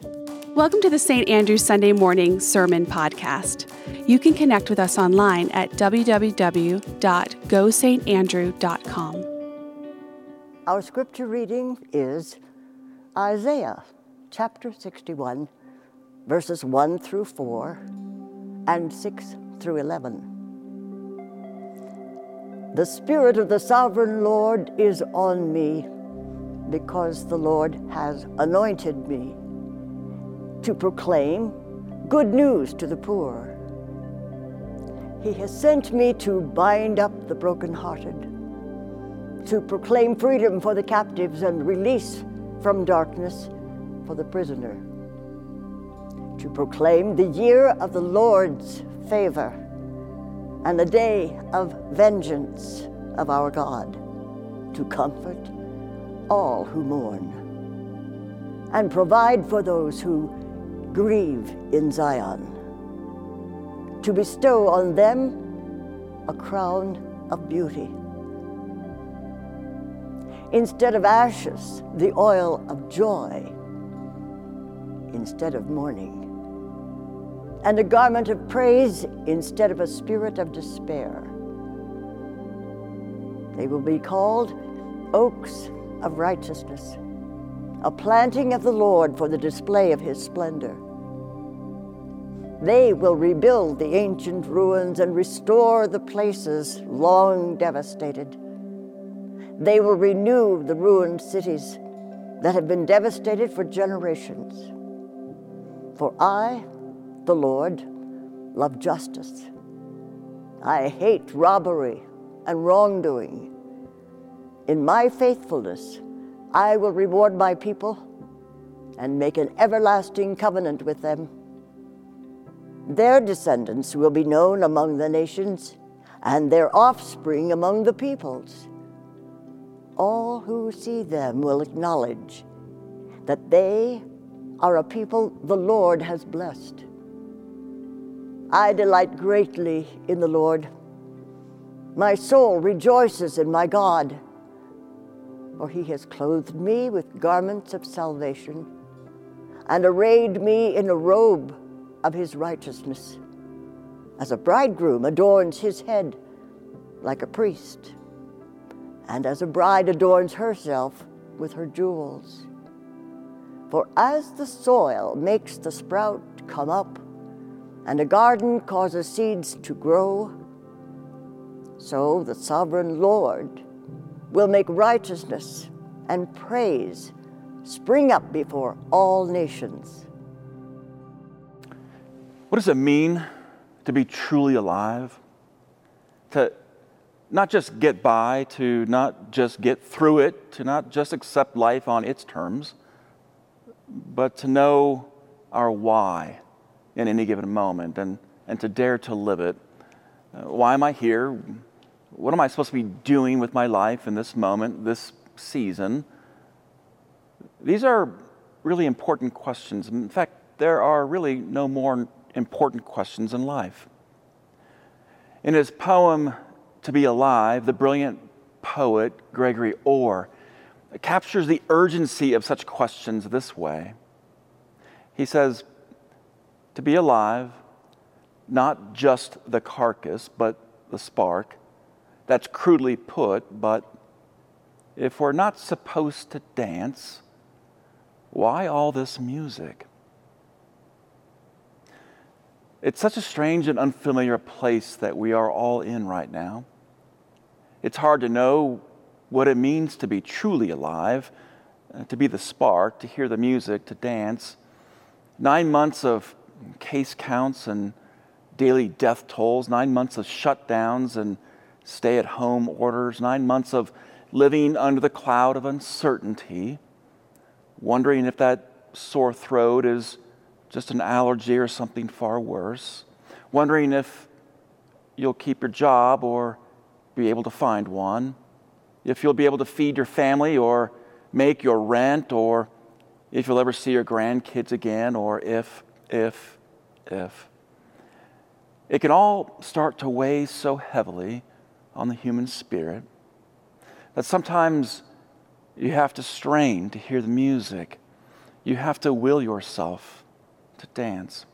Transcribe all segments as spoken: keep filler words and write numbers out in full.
Welcome to the Saint Andrew Sunday Morning Sermon Podcast. You can connect with us online at w w w dot go st andrew dot com. Our scripture reading is Isaiah chapter sixty-one, verses one through four and six through eleven. The Spirit of the Sovereign Lord is on me, because the Lord has anointed me to proclaim good news to the poor. He has sent me to bind up the brokenhearted, to proclaim freedom for the captives and release from darkness for the prisoner, to proclaim the year of the Lord's favor and the day of vengeance of our God, to comfort all who mourn and provide for those who grieve in Zion, to bestow on them a crown of beauty. Instead of ashes, the oil of joy, instead of mourning, and a garment of praise instead of a spirit of despair. They will be called oaks of righteousness, a planting of the Lord for the display of his splendor. They will rebuild the ancient ruins and restore the places long devastated. They will renew the ruined cities that have been devastated for generations. For I, the Lord, love justice. I hate robbery and wrongdoing. In my faithfulness, I will reward my people and make an everlasting covenant with them. Their descendants will be known among the nations, and their offspring among the peoples. All who see them will acknowledge that they are a people the Lord has blessed. I delight greatly in the Lord. My soul rejoices in my God, for he has clothed me with garments of salvation and arrayed me in a robe of his righteousness, as a bridegroom adorns his head like a priest, and as a bride adorns herself with her jewels. For as the soil makes the sprout come up, and a garden causes seeds to grow, so the sovereign Lord will make righteousness and praise spring up before all nations. What does it mean to be truly alive? To not just get by, to not just get through it, to not just accept life on its terms, but to know our why in any given moment and, and to dare to live it. Uh, why am I here? What am I supposed to be doing with my life in this moment, this season? These are really important questions. In fact, there are really no more important questions in life. In his poem, To Be Alive, the brilliant poet Gregory Orr captures the urgency of such questions this way. He says, to be alive, not just the carcass, but the spark. That's crudely put, but if we're not supposed to dance, why all this music? It's such a strange and unfamiliar place that we are all in right now. It's hard to know what it means to be truly alive, uh, to be the spark, to hear the music, to dance. Nine months of case counts and daily death tolls, nine months of shutdowns and stay-at-home orders, nine months of living under the cloud of uncertainty, wondering if that sore throat is just an allergy or something far worse, wondering if you'll keep your job or be able to find one, if you'll be able to feed your family or make your rent, or if you'll ever see your grandkids again, or if, if, if. It can all start to weigh so heavily on the human spirit that sometimes you have to strain to hear the music. You have to will yourself to dance.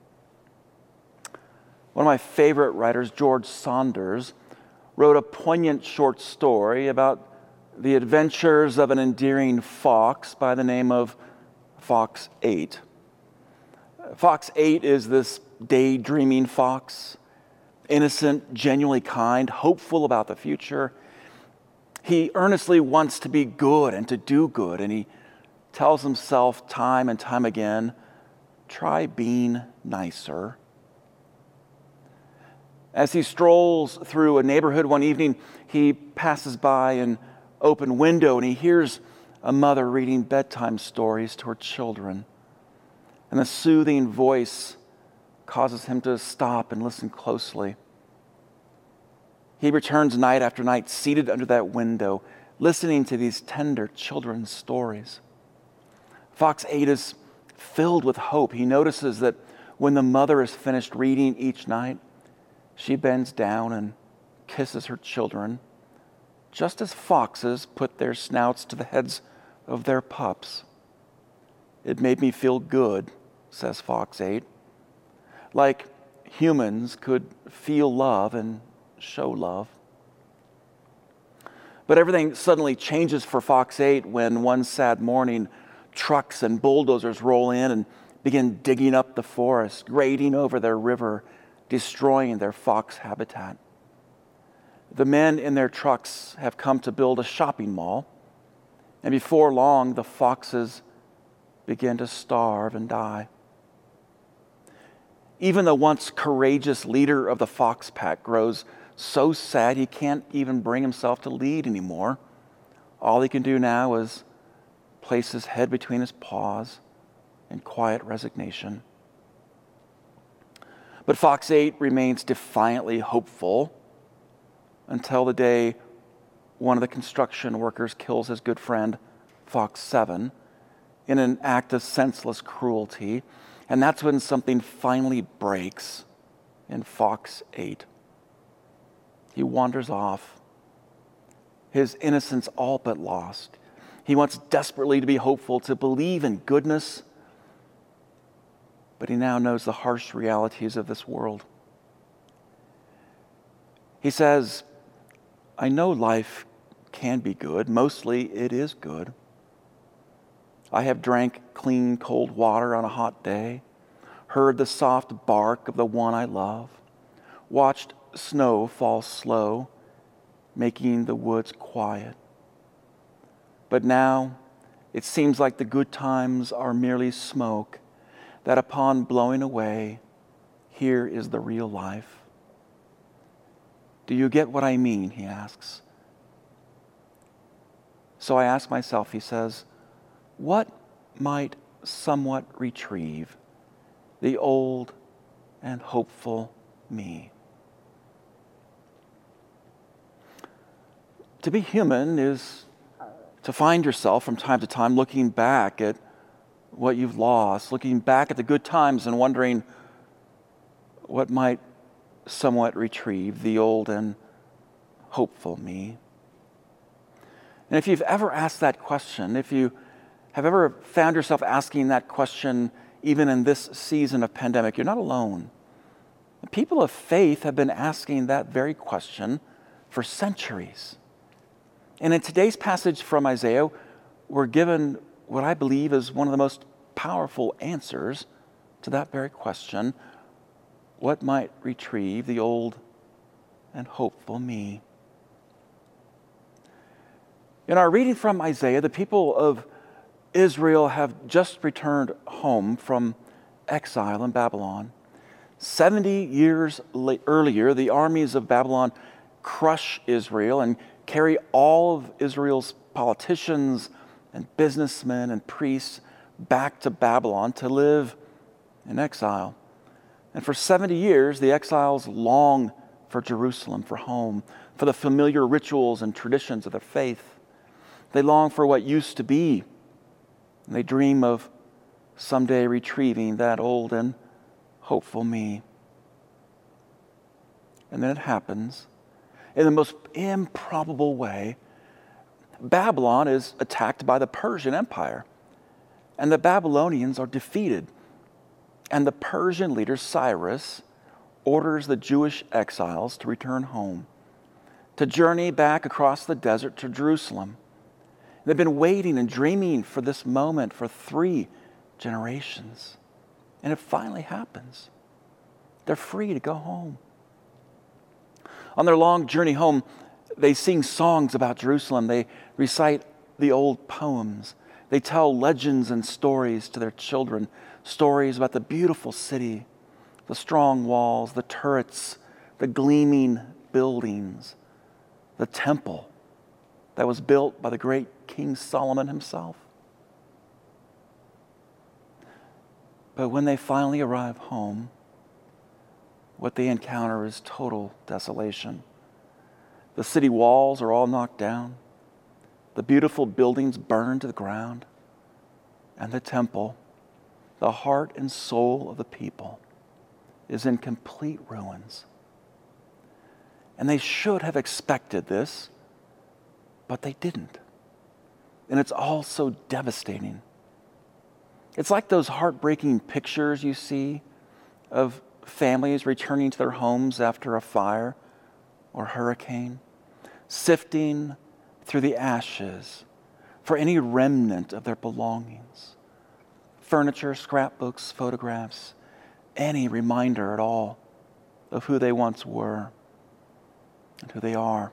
One of my favorite writers, George Saunders, wrote a poignant short story about the adventures of an endearing fox by the name of Fox eight. Fox eight is this daydreaming fox, innocent, genuinely kind, hopeful about the future. He earnestly wants to be good and to do good, and he tells himself time and time again, try being nicer. As he strolls through a neighborhood one evening, he passes by an open window and he hears a mother reading bedtime stories to her children. And the soothing voice causes him to stop and listen closely. He returns night after night, seated under that window, listening to these tender children's stories. Fox eight is filled with hope. He notices that when the mother is finished reading each night, she bends down and kisses her children, just as foxes put their snouts to the heads of their pups. It made me feel good, says Fox eight, like humans could feel love and show love. But everything suddenly changes for Fox eight when one sad morning, trucks and bulldozers roll in and begin digging up the forest, grading over their river, destroying their fox habitat. The men in their trucks have come to build a shopping mall, and before long, the foxes begin to starve and die. Even the once courageous leader of the fox pack grows so sad he can't even bring himself to lead anymore. All he can do now is place his head between his paws in quiet resignation. But Fox eight remains defiantly hopeful until the day one of the construction workers kills his good friend, Fox seven, in an act of senseless cruelty. And that's when something finally breaks in Fox eight. He wanders off, his innocence all but lost. He wants desperately to be hopeful, to believe in goodness, but he now knows the harsh realities of this world. He says, I know life can be good. Mostly it is good. I have drank clean, cold water on a hot day, heard the soft bark of the one I love, watched snow fall slow, making the woods quiet. But now it seems like the good times are merely smoke, that upon blowing away, here is the real life. Do you get what I mean? He asks. So I ask myself, he says, what might somewhat retrieve the old and hopeful me? To be human is to find yourself from time to time looking back at what you've lost, looking back at the good times and wondering what might somewhat retrieve the old and hopeful me. And if you've ever asked that question, if you have ever found yourself asking that question even in this season of pandemic, you're not alone. The people of faith have been asking that very question for centuries. And in today's passage from Isaiah, we're given what I believe is one of the most powerful answers to that very question. What might retrieve the old and hopeful me? In our reading from Isaiah, the people of Israel have just returned home from exile in Babylon. Seventy years earlier, the armies of Babylon crush Israel and carry all of Israel's politicians and businessmen and priests back to Babylon to live in exile. And for seventy years, the exiles long for Jerusalem, for home, for the familiar rituals and traditions of their faith. They long for what used to be, and they dream of someday retrieving that old and hopeful me. And then it happens in the most improbable way. Babylon is attacked by the Persian Empire. and the Babylonians are defeated. And the Persian leader Cyrus orders the Jewish exiles to return home, to journey back across the desert to Jerusalem. They've been waiting and dreaming for this moment for three generations. And it finally happens. They're free to go home. On their long journey home, they sing songs about Jerusalem. They recite the old poems. They tell legends and stories to their children, stories about the beautiful city, the strong walls, the turrets, the gleaming buildings, the temple that was built by the great King Solomon himself. But when they finally arrive home, what they encounter is total desolation. The city walls are all knocked down. The beautiful buildings burned to the ground. And the temple, the heart and soul of the people, is in complete ruins. And they should have expected this, but they didn't. And it's all so devastating. It's like those heartbreaking pictures you see of families returning to their homes after a fire or hurricane, sifting through the ashes for any remnant of their belongings. Furniture, scrapbooks, photographs, any reminder at all of who they once were and who they are.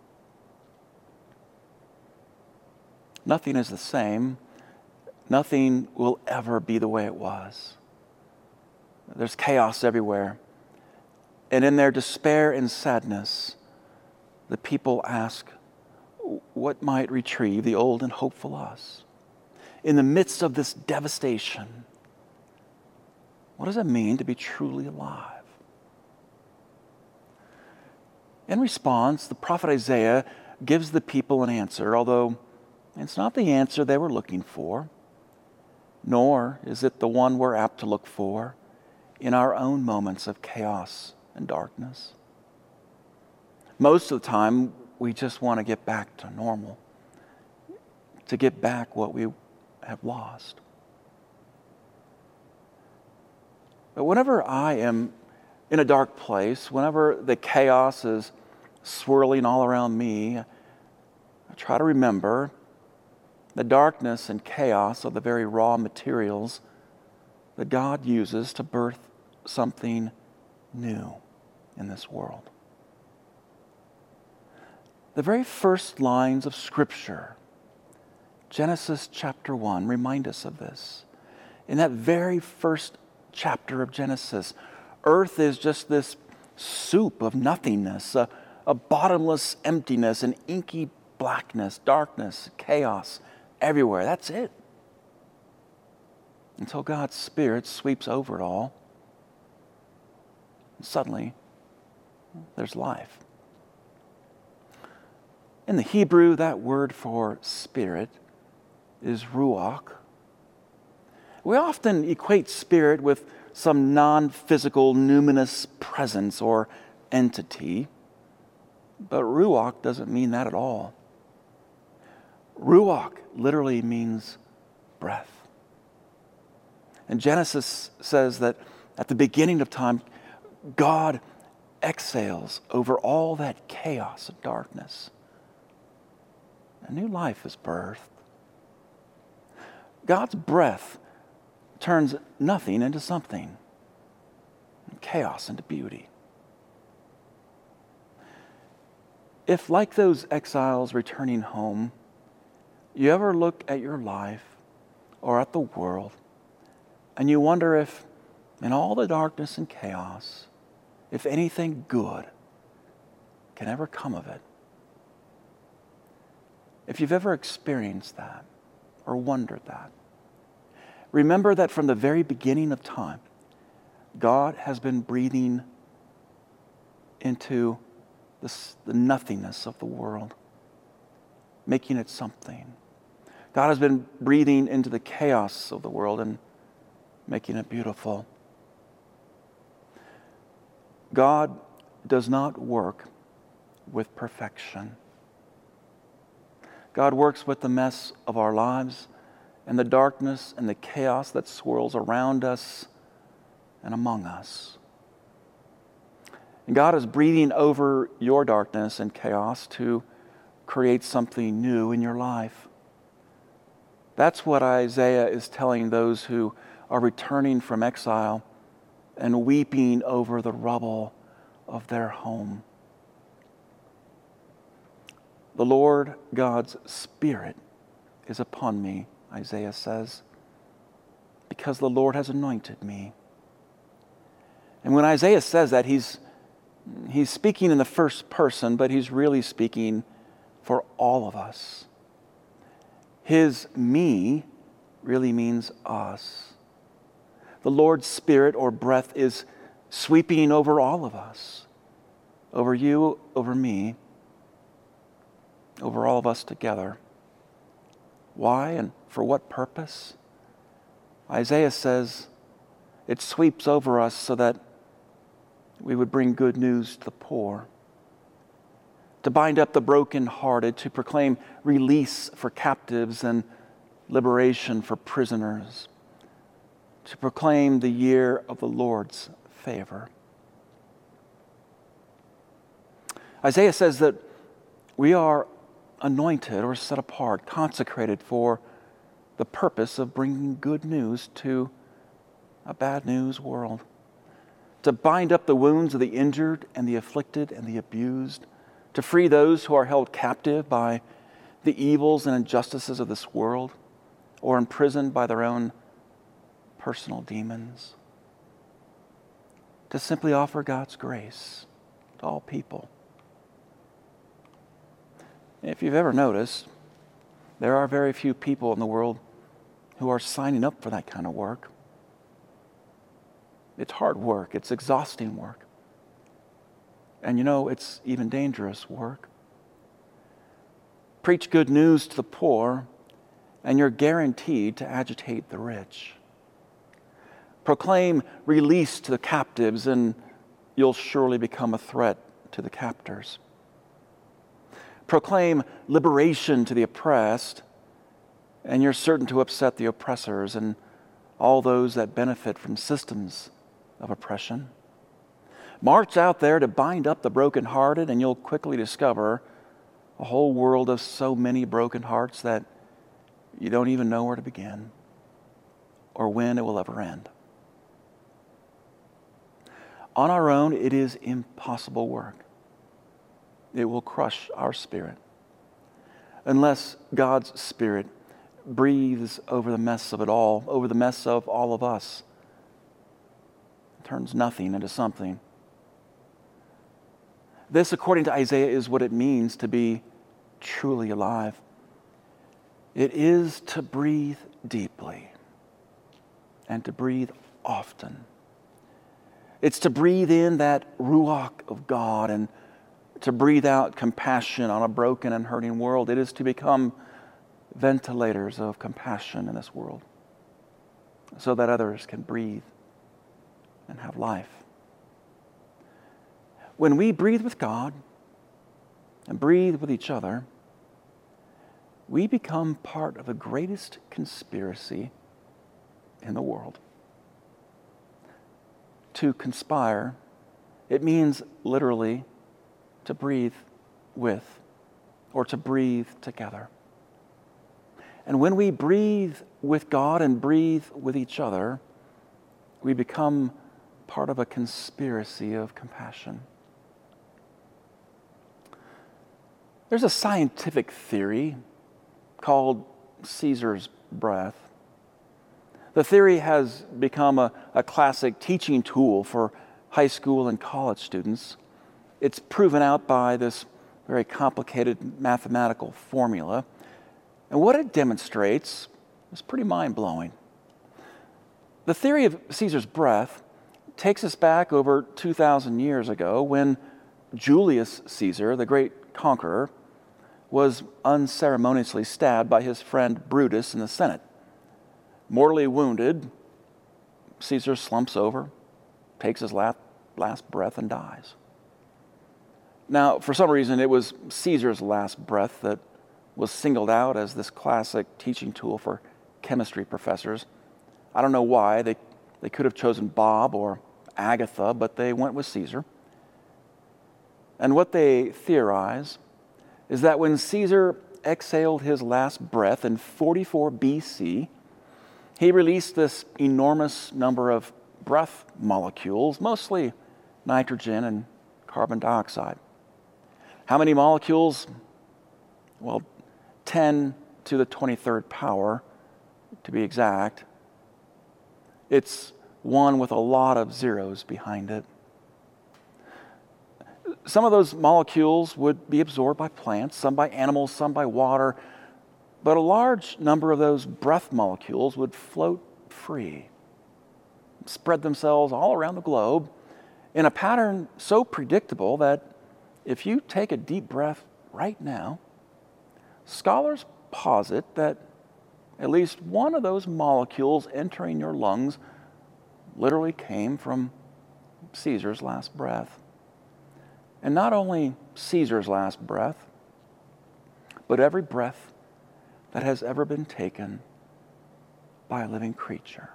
Nothing is the same. Nothing will ever be the way it was. There's chaos everywhere. And in their despair and sadness, the people ask, what might retrieve the old and hopeful us? In the midst of this devastation, what does it mean to be truly alive? In response, the prophet Isaiah gives the people an answer, although it's not the answer they were looking for, nor is it the one we're apt to look for in our own moments of chaos and darkness. Most of the time, we just want to get back to normal, to get back what we have lost. But whenever I am in a dark place, whenever the chaos is swirling all around me, I try to remember the darkness and chaos of the very raw materials that God uses to birth something new in this world. The very first lines of Scripture, Genesis chapter one, remind us of this. In that very first chapter of Genesis, earth is just this soup of nothingness, a, a bottomless emptiness, an inky blackness, darkness, chaos everywhere. That's it. Until God's Spirit sweeps over it all. And suddenly, there's life. In the Hebrew, that word for spirit is ruach. We often equate spirit with some non-physical, numinous presence or entity, but ruach doesn't mean that at all. Ruach literally means breath. And Genesis says that at the beginning of time, God exhales over all that chaos and darkness. A new life is birthed. God's breath turns nothing into something, chaos into beauty. If, like those exiles returning home, you ever look at your life or at the world and you wonder if, in all the darkness and chaos, if anything good can ever come of it. If you've ever experienced that or wondered that, remember that from the very beginning of time, God has been breathing into this, the nothingness of the world, making it something. God has been breathing into the chaos of the world and making it beautiful. God does not work with perfection. God works with the mess of our lives and the darkness and the chaos that swirls around us and among us. And God is breathing over your darkness and chaos to create something new in your life. That's what Isaiah is telling those who are returning from exile and weeping over the rubble of their home. The Lord God's Spirit is upon me, Isaiah says, because the Lord has anointed me. And when Isaiah says that, he's, he's speaking in the first person, but he's really speaking for all of us. His me really means us. The Lord's Spirit or breath is sweeping over all of us, over you, over me, over all of us together. Why and for what purpose? Isaiah says it sweeps over us so that we would bring good news to the poor, to bind up the brokenhearted, to proclaim release for captives and liberation for prisoners, to proclaim the year of the Lord's favor. Isaiah says that we are anointed or set apart, consecrated for the purpose of bringing good news to a bad news world, to bind up the wounds of the injured and the afflicted and the abused, to free those who are held captive by the evils and injustices of this world or imprisoned by their own personal demons, to simply offer God's grace to all people. If you've ever noticed, there are very few people in the world who are signing up for that kind of work. It's hard work. It's exhausting work. And you know, it's even dangerous work. Preach good news to the poor, and you're guaranteed to agitate the rich. Proclaim release to the captives, and you'll surely become a threat to the captors. Proclaim liberation to the oppressed, and you're certain to upset the oppressors and all those that benefit from systems of oppression. March out there to bind up the brokenhearted, and you'll quickly discover a whole world of so many broken hearts that you don't even know where to begin or when it will ever end. On our own, it is impossible work. It will crush our spirit unless God's Spirit breathes over the mess of it all, over the mess of all of us. It turns nothing into something. This, according to Isaiah, is what it means to be truly alive. It is to breathe deeply and to breathe often. It's to breathe in that ruach of God and to breathe out compassion on a broken and hurting world. It is to become ventilators of compassion in this world so that others can breathe and have life. When we breathe with God and breathe with each other, we become part of the greatest conspiracy in the world. To conspire, it means literally to breathe with or to breathe together. And when we breathe with God and breathe with each other, we become part of a conspiracy of compassion. There's a scientific theory called Caesar's breath. The theory has become a, a classic teaching tool for high school and college students. It's proven out by this very complicated mathematical formula. And what it demonstrates is pretty mind-blowing. The theory of Caesar's breath takes us back over two thousand years ago when Julius Caesar, the great conqueror, was unceremoniously stabbed by his friend Brutus in the Senate. Mortally wounded, Caesar slumps over, takes his last, last breath, and dies. Now, for some reason, it was Caesar's last breath that was singled out as this classic teaching tool for chemistry professors. I don't know why. They, they could have chosen Bob or Agatha, but they went with Caesar. And what they theorize is that when Caesar exhaled his last breath in forty-four B C, he released this enormous number of breath molecules, mostly nitrogen and carbon dioxide. How many molecules? Well, ten to the twenty-third power, to be exact. It's one with a lot of zeros behind it. Some of those molecules would be absorbed by plants, some by animals, some by water, but a large number of those breath molecules would float free, spread themselves all around the globe in a pattern so predictable that if you take a deep breath right now, scholars posit that at least one of those molecules entering your lungs literally came from Caesar's last breath. And not only Caesar's last breath, but every breath that has ever been taken by a living creature.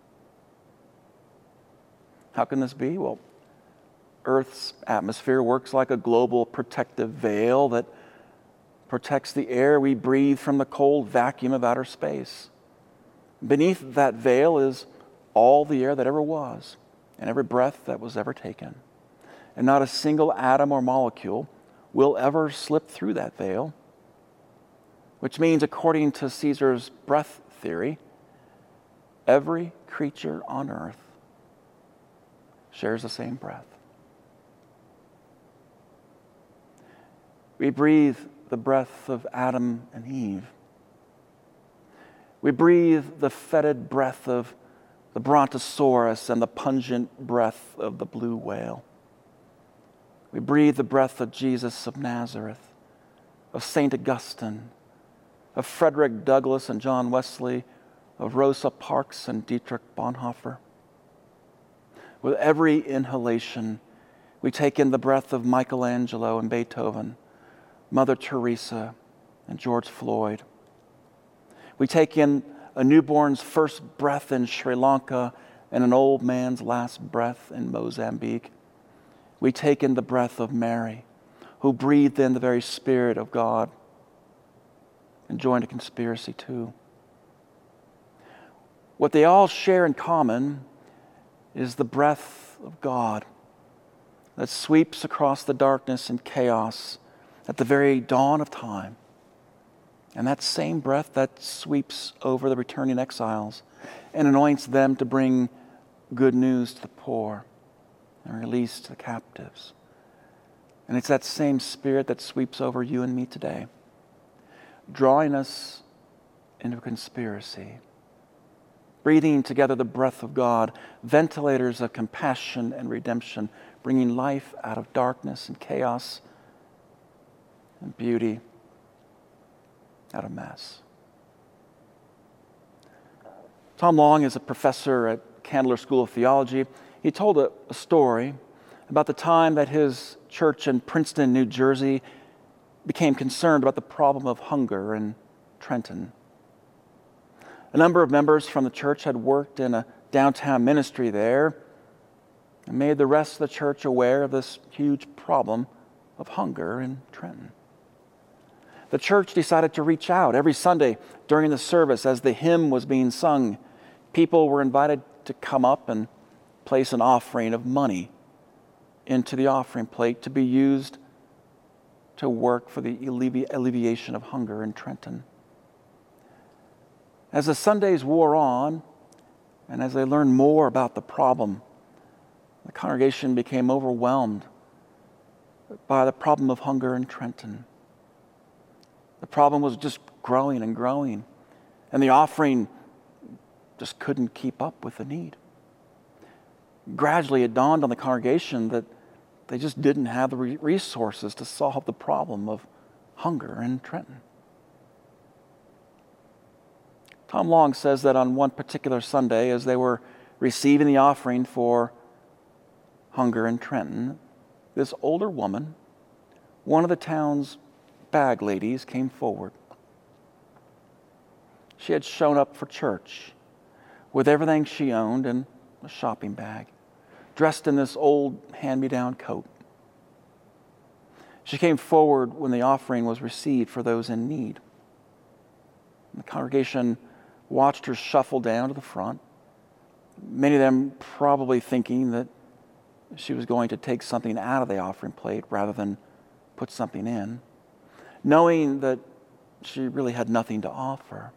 How can this be? Well, Earth's atmosphere works like a global protective veil that protects the air we breathe from the cold vacuum of outer space. Beneath that veil is all the air that ever was, and every breath that was ever taken. And not a single atom or molecule will ever slip through that veil, which means, according to Caesar's breath theory, every creature on earth shares the same breath. We breathe the breath of Adam and Eve. We breathe the fetid breath of the Brontosaurus and the pungent breath of the blue whale. We breathe the breath of Jesus of Nazareth, of Saint Augustine, of Frederick Douglass and John Wesley, of Rosa Parks and Dietrich Bonhoeffer. With every inhalation, we take in the breath of Michelangelo and Beethoven, Mother Teresa and George Floyd. We take in a newborn's first breath in Sri Lanka and an old man's last breath in Mozambique. We take in the breath of Mary, who breathed in the very Spirit of God and joined a conspiracy too. What they all share in common is the breath of God that sweeps across the darkness and chaos at the very dawn of time. And that same breath that sweeps over the returning exiles and anoints them to bring good news to the poor and release to the captives. And it's that same Spirit that sweeps over you and me today, drawing us into a conspiracy, breathing together the breath of God, ventilators of compassion and redemption, bringing life out of darkness and chaos and beauty out of mess. Tom Long is a professor at Candler School of Theology. He told a, a story about the time that his church in Princeton, New Jersey, became concerned about the problem of hunger in Trenton. A number of members from the church had worked in a downtown ministry there and made the rest of the church aware of this huge problem of hunger in Trenton. The church decided to reach out. Every Sunday during the service, as the hymn was being sung, people were invited to come up and place an offering of money into the offering plate to be used to work for the allevi- alleviation of hunger in Trenton. As the Sundays wore on, and as they learned more about the problem, the congregation became overwhelmed by the problem of hunger in Trenton. The problem was just growing and growing, and the offering just couldn't keep up with the need. Gradually, it dawned on the congregation that they just didn't have the resources to solve the problem of hunger in Trenton. Tom Long says that on one particular Sunday, as they were receiving the offering for hunger in Trenton, this older woman, one of the town's bag ladies, came forward. She had shown up for church with everything she owned in a shopping bag, dressed in this old hand-me-down coat. She came forward when the offering was received for those in need. The congregation watched her shuffle down to the front, many of them probably thinking that she was going to take something out of the offering plate rather than put something in, knowing that she really had nothing to offer.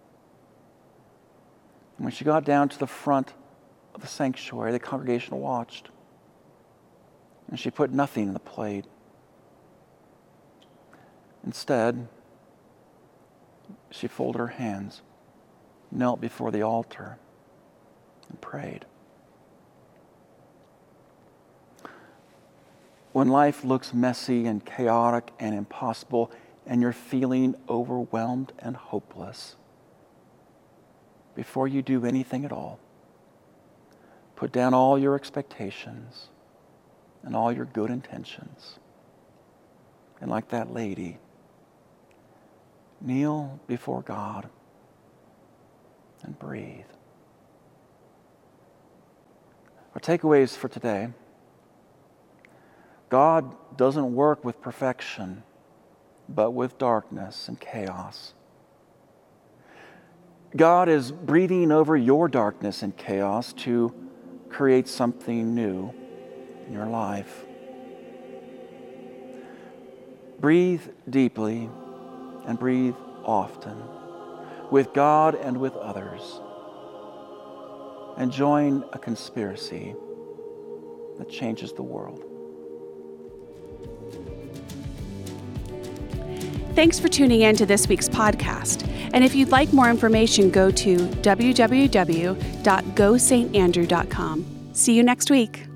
And when she got down to the front of the sanctuary, the congregation watched, and she put nothing in the plate. Instead, she folded her hands, knelt before the altar, and prayed. When life looks messy and chaotic and impossible, and you're feeling overwhelmed and hopeless, before you do anything at all, put down all your expectations and all your good intentions. And like that lady, kneel before God and breathe. Our takeaways for today: God doesn't work with perfection, but with darkness and chaos. God is breathing over your darkness and chaos to create something new in your life. Breathe deeply and breathe often, with God and with others, and join a conspiracy that changes the world. Thanks for tuning in to this week's podcast. And if you'd like more information, go to w w w dot go st andrew dot com. See you next week.